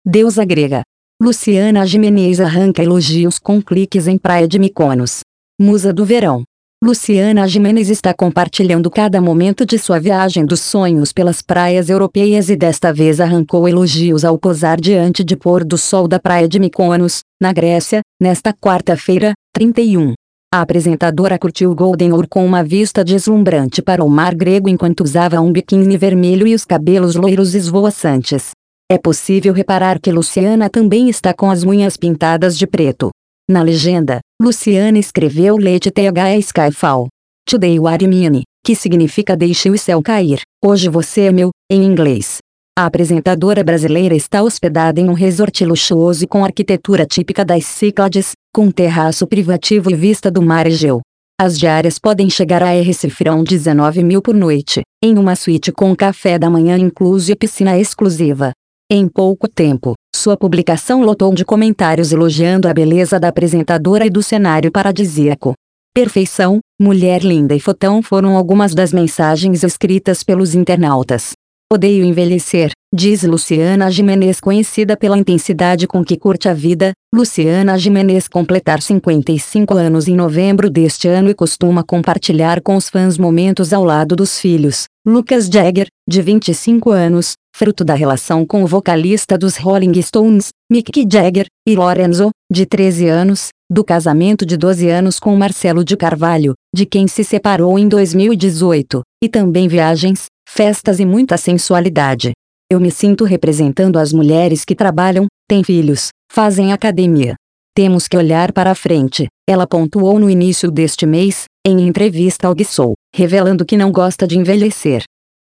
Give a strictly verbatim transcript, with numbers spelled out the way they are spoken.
deusa grega. Luciana Gimenez arranca elogios com cliques em Praia de Mykonos. Musa do verão. Luciana Gimenez está compartilhando cada momento de sua viagem dos sonhos pelas praias europeias e desta vez arrancou elogios ao posar diante de pôr do sol da Praia de Mykonos, na Grécia, nesta quarta-feira, trinta e um. A apresentadora curtiu o Golden Hour com uma vista deslumbrante para o mar grego enquanto usava um biquíni vermelho e os cabelos loiros esvoaçantes. É possível reparar que Luciana também está com as unhas pintadas de preto. Na legenda, Luciana escreveu Let the sky fall. Today you are mine, que significa deixe o céu cair, hoje você é meu, em inglês. A apresentadora brasileira está hospedada em um resort luxuoso com arquitetura típica das Cíclades, com terraço privativo e vista do mar Egeu. As diárias podem chegar a R cifrão dezenove mil por noite, em uma suíte com café da manhã incluso e piscina exclusiva. Em pouco tempo, sua publicação lotou de comentários elogiando a beleza da apresentadora e do cenário paradisíaco. Perfeição, mulher linda e fotão foram algumas das mensagens escritas pelos internautas. Odeio envelhecer, diz Luciana Gimenez, conhecida pela intensidade com que curte a vida. Luciana Gimenez completar cinquenta e cinco anos em novembro deste ano e costuma compartilhar com os fãs momentos ao lado dos filhos, Lucas Jagger, de vinte e cinco anos, fruto da relação com o vocalista dos Rolling Stones, Mick Jagger, e Lorenzo, de treze anos, do casamento de doze anos com Marcelo de Carvalho, de quem se separou em dois mil e dezoito, e também viagens, festas e muita sensualidade. Eu me sinto representando as mulheres que trabalham, têm filhos, fazem academia. Temos que olhar para a frente, ela pontuou no início deste mês, em entrevista ao G-Soul, revelando que não gosta de envelhecer.